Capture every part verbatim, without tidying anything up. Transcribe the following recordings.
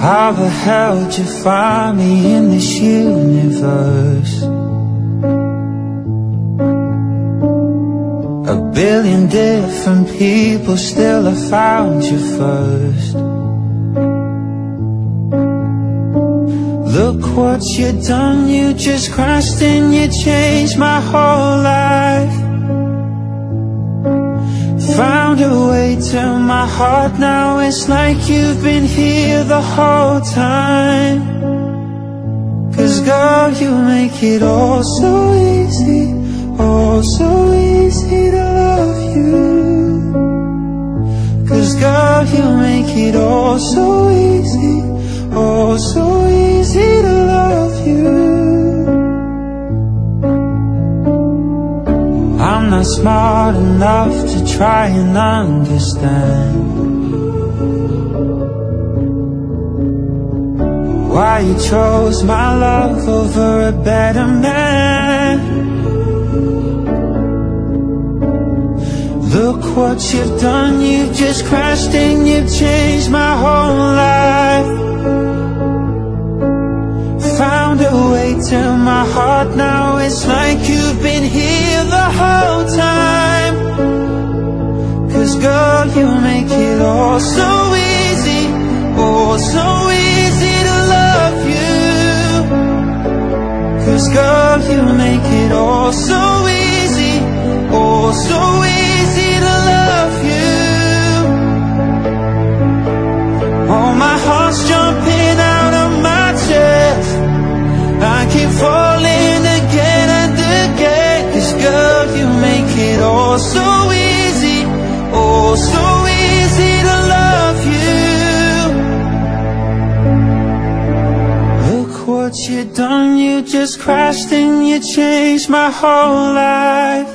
How the hell did you find me in this universe? A billion different people, still I found you first. Look what you done, you just crashed and you changed my whole life. Found a way to my heart, now it's like you've been here the whole time. Cause girl, you make it all so easy, all so easy to love you. Cause girl, you make it all so easy, oh so easy to love you. I'm not smart enough to try and understand why you chose my love over a better man. Look what you've done, you've just crashed and you've changed my whole life. Found a way to my heart, now it's like you've been here the whole time. Cause girl, you make it all so easy, oh so easy to love you. Cause girl, you make it all so easy, oh so easy to love you. Oh, my heart's jumping out of my chest, I keep falling again and again. Cause girl, you make it all so easy, oh so easy to love you. Look what you done, you just crashed and you changed my whole life.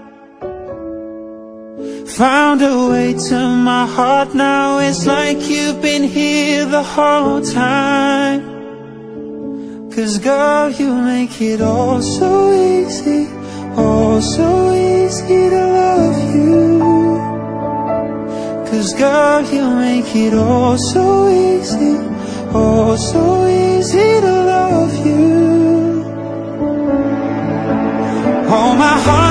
Found a way to my heart, now it's like you've been here the whole time. Cause girl, you make it all so easy, oh so easy to love you. Cause girl, you make it all so easy, oh so easy to love you. Oh, my heart